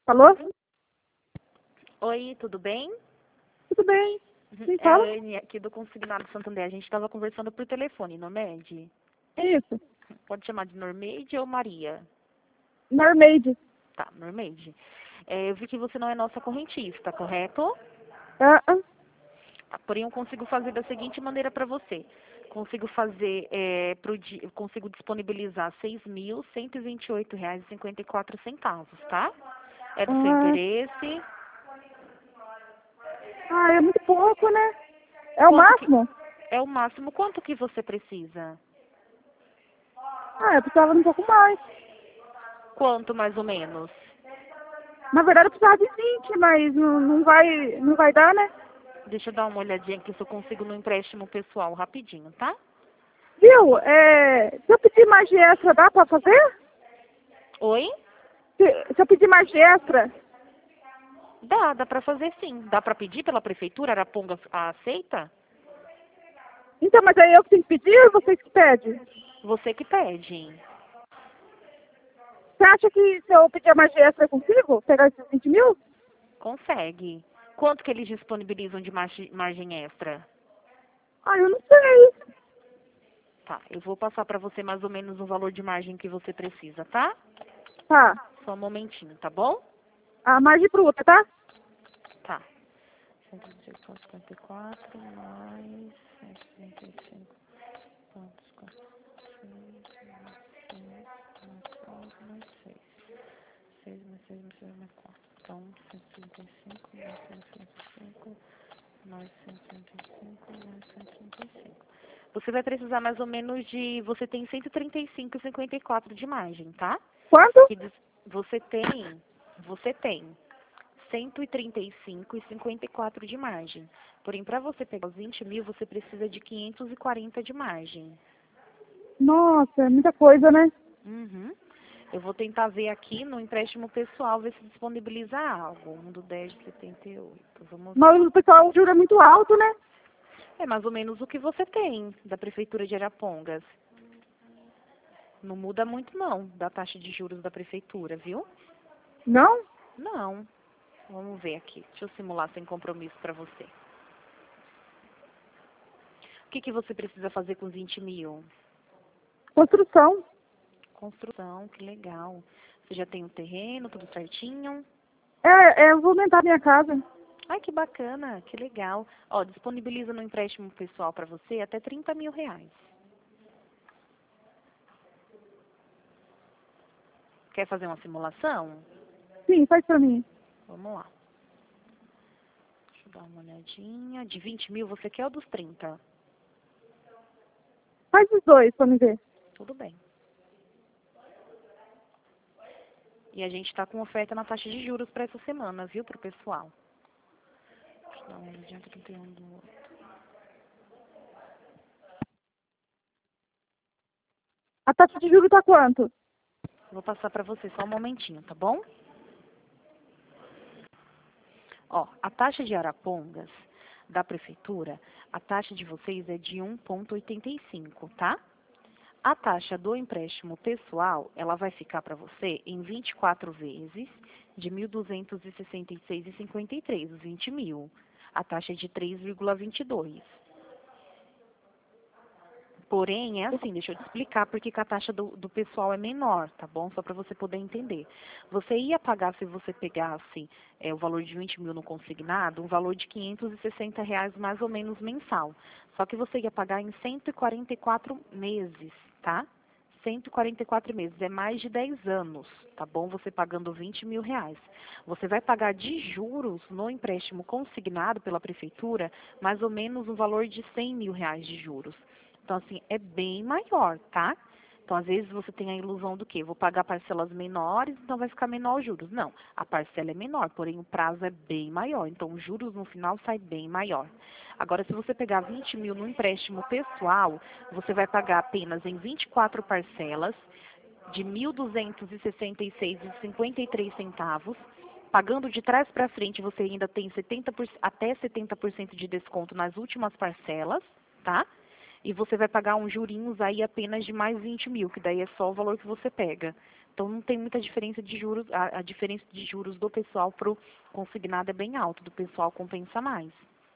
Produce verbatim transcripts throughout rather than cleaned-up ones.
Alô? Oi, tudo bem? Tudo bem? Quem É a fala? Anne aqui do Consignado Santander. A gente estava conversando por telefone, Normed? É isso. Pode chamar de Normeide ou Maria? Normeide. Tá, Normeide. É, eu vi que você não é nossa correntista, correto? Ah, ah. Ah, porém, eu consigo fazer da seguinte maneira para você. Consigo fazer, é, pro di... eu consigo disponibilizar seis mil cento e vinte e oito reais e cinquenta e quatro centavos, tá? É do seu Ah, interesse? ah, é muito pouco, né? É o Quanto que máximo? é o máximo? Quanto que você precisa? Ah, eu precisava de um pouco mais. Quanto mais ou menos? Na verdade, eu precisava de vinte, mas não, não vai, não vai dar, né? Deixa eu dar uma olhadinha aqui se eu consigo no empréstimo pessoal rapidinho, tá? Viu? É, se eu pedir mais de extra, dá pra fazer? Oi? Se, se eu pedir mais de extra? Dá, dá pra fazer sim. Dá pra pedir pela prefeitura? Arapongas aceita? Então, mas aí eu que tenho que pedir ou vocês que pedem? Você que pede. Você acha que se eu pedir mais de extra eu consigo pegar esses vinte mil? Consegue. Quanto que eles disponibilizam de margem margem extra? Ah, eu não sei. Tá, eu vou passar pra você mais ou menos o valor de margem que você precisa, tá? Tá. Só um momentinho, tá bom? A margem bruta, tá? Tá. cento e vinte e quatro, cinquenta e quatro mais cento e trinta e cinco pontos quatro, mais seis. seis mais seis mais seis mais quatro. Então, cento e trinta e cinco mais cento e trinta e cinco mais cento e trinta e cinco mais cento e trinta e cinco. Você vai precisar mais ou menos de... Você tem cento e trinta e cinco e cinquenta e quatro de margem, tá? Quanto? Que des- você tem... Você tem cento e trinta e cinco e cinquenta e quatro de margem. Porém, para você pegar os vinte mil, você precisa de quinhentos e quarenta de margem. Nossa, é muita coisa, né? Uhum. Eu vou tentar ver aqui no empréstimo pessoal, ver se disponibiliza algo. Um do dez de setenta e oito. Vamos ver. Mas o pessoal, o juro é muito alto, né? É mais ou menos o que você tem da Prefeitura de Arapongas. Não muda muito não, da taxa de juros da Prefeitura, viu? Não? Não. Vamos ver aqui. Deixa eu simular sem compromisso para você. O que, que você precisa fazer com vinte mil? Construção. Construção, que legal. Você já tem o terreno, tudo certinho? É, é, eu vou aumentar minha casa. Ai, que bacana, que legal. Ó, disponibiliza no empréstimo pessoal para você até trinta mil reais. Quer fazer uma simulação? Sim, faz pra mim. Vamos lá. Deixa eu dar uma olhadinha. De vinte mil, você quer ou dos trinta? Faz os dois pra me ver. Tudo bem. E a gente está com oferta na taxa de juros para essa semana, viu, pro pessoal. Deixa eu dar uma olhadinha que não tem um do outro. A taxa de juros tá quanto? Vou passar para você só um momentinho, tá bom? Ó, a taxa de Arapongas da prefeitura, a taxa de vocês é de um vírgula oitenta e cinco, tá? A taxa do empréstimo pessoal, ela vai ficar para você em vinte e quatro vezes de mil duzentos e sessenta e seis vírgula cinquenta e três, os vinte mil. A taxa é de três vírgula vinte e dois. Porém, é assim, deixa eu te explicar porque que a taxa do, do pessoal é menor, tá bom? Só para você poder entender. Você ia pagar, se você pegasse é, o valor de vinte mil no consignado, um valor de quinhentos e sessenta reais mais ou menos mensal. Só que você ia pagar em cento e quarenta e quatro meses, tá? cento e quarenta e quatro meses, é mais de dez anos, tá bom? Você pagando vinte mil reais. Você vai pagar de juros no empréstimo consignado pela prefeitura, mais ou menos um valor de cem mil reais de juros. Então, assim, é bem maior, tá? Então, às vezes, você tem a ilusão do quê? Vou pagar parcelas menores, então vai ficar menor os juros. Não, a parcela é menor, porém o prazo é bem maior. Então, os juros no final sai bem maior. Agora, se você pegar vinte mil no empréstimo pessoal, você vai pagar apenas em vinte e quatro parcelas de mil duzentos e sessenta e seis reais e cinquenta e três centavos. Pagando de trás para frente, você ainda tem setenta por cento, até setenta por cento de desconto nas últimas parcelas, tá? E você vai pagar uns jurinhos aí apenas de mais vinte mil, que daí é só o valor que você pega. Então não tem muita diferença de juros, a, a diferença de juros do pessoal para o consignado é bem alta, do pessoal compensa mais.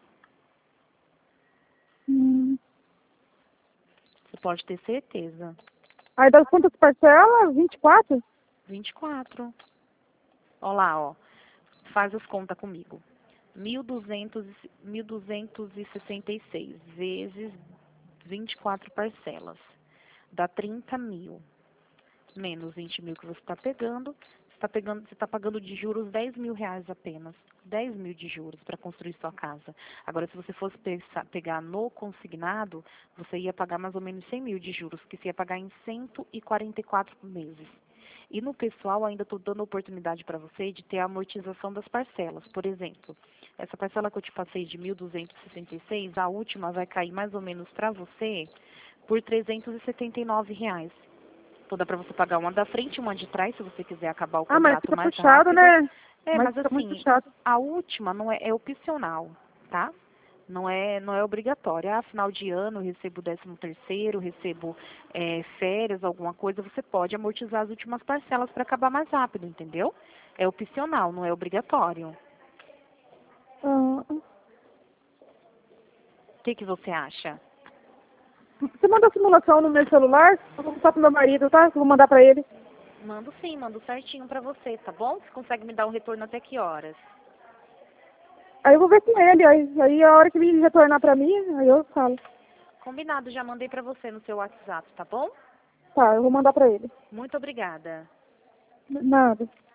Hum. Você pode ter certeza. Aí das quantas parcelas? vinte e quatro? vinte e quatro. Olha lá, ó. Faz as contas comigo. mil duzentos e sessenta e seis vezes vinte e quatro parcelas. Dá trinta mil. Menos vinte mil que você está pegando. Você está pegando, você está pagando de juros dez mil reais apenas. dez mil de juros para construir sua casa. Agora, se você fosse pensar, pegar no consignado, você ia pagar mais ou menos cem mil de juros, que você ia pagar em cento e quarenta e quatro meses. E no pessoal, ainda estou dando oportunidade para você de ter a amortização das parcelas. Por exemplo, essa parcela que eu te passei de mil duzentos e sessenta e seis, a última vai cair mais ou menos para você por trezentos e setenta e nove reais. Então dá para você pagar uma da frente e uma de trás, se você quiser acabar o Ah, mas contrato fica mais puxado, rápido. né? É, Mas mas fica muito assim, puxado. a última não é, é opcional, tá? Não é, não é obrigatório. Ah, final de ano eu recebo décimo terceiro, recebo é, férias, alguma coisa, você pode amortizar as últimas parcelas para acabar mais rápido, entendeu? É opcional, não é obrigatório. Ah, O que, que você acha? você manda a simulação no meu celular? Eu vou passar pro meu marido, tá? Eu vou mandar pra ele. Mando sim, mando certinho para você, tá bom? Você consegue me dar um retorno até que horas? Aí eu vou ver com ele. Aí, aí a hora que ele retornar pra mim, aí eu falo. Combinado, já mandei para você no seu WhatsApp, tá bom? Tá, eu vou mandar pra ele. Muito obrigada. Nada.